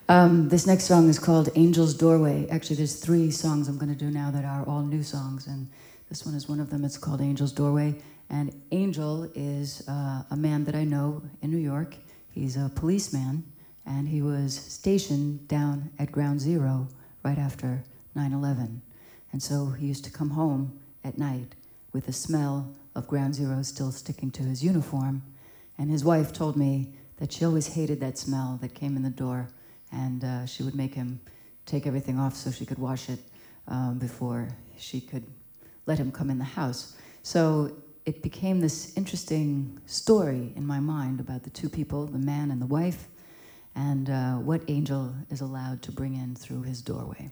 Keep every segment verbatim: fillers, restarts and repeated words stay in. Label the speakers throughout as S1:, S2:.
S1: Um, this next song is called Angel's Doorway. Actually, there's three songs I'm going to do now that are all new songs, and this one is one of them. It's called Angel's Doorway. And Angel is uh, a man that I know in New York. He's a policeman, and he was stationed down at Ground Zero right after nine eleven. And so he used to come home at night with the smell of Ground Zero still sticking to his uniform. And his wife told me that she always hated that smell that came in the door, and uh, she would make him take everything off so she could wash it um, before she could let him come in the house. So it became this interesting story in my mind about the two people, the man and the wife, and uh, what Angel is allowed to bring in through his doorway.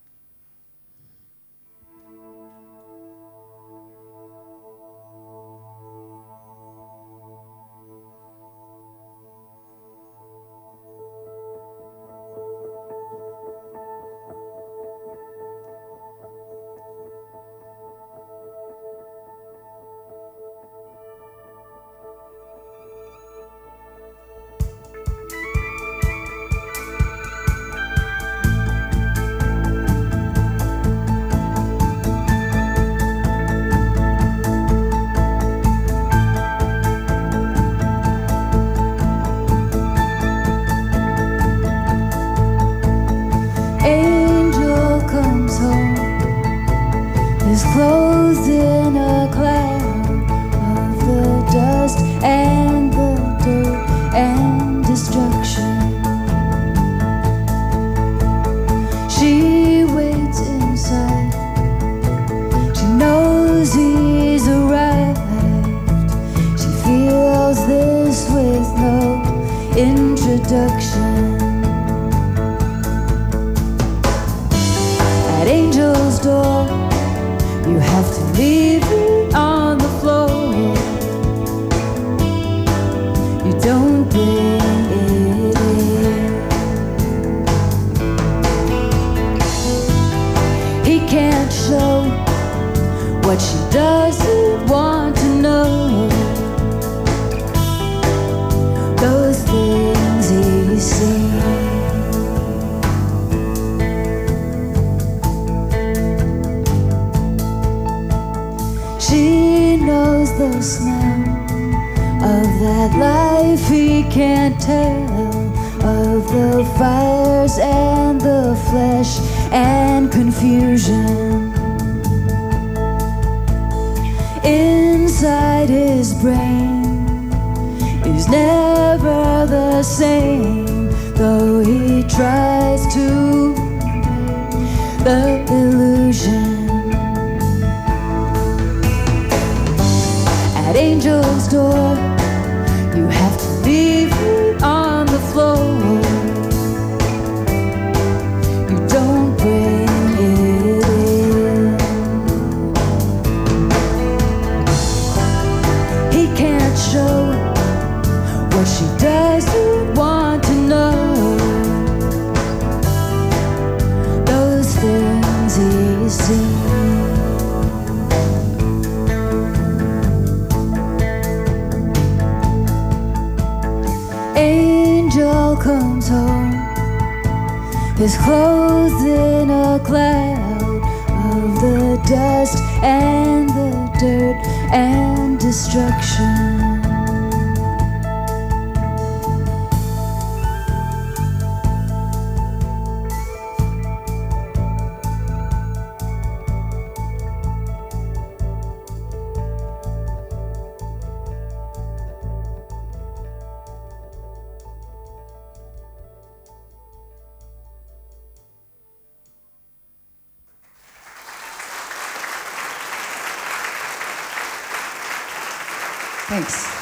S1: Is clothed in a cloud of the dust and the dirt and destruction. She waits inside. She knows he's arrived. She feels this with no introduction. At Angel's door, you have to leave it on the floor. You don't bring it in. He can't show what she doesn't want to know. Those things he's seen. She knows the smell of that life he can't tell, of the fires and the flesh and confusion. Inside his brain is never the same, though he tries to break the illusion. At Angel's door, you have to leave it on the floor. You don't bring it in. He can't show what she doesn't want to know. Those things he's seen. Angel comes home, is clothed in a cloud of the dust and the dirt and destruction. Thanks.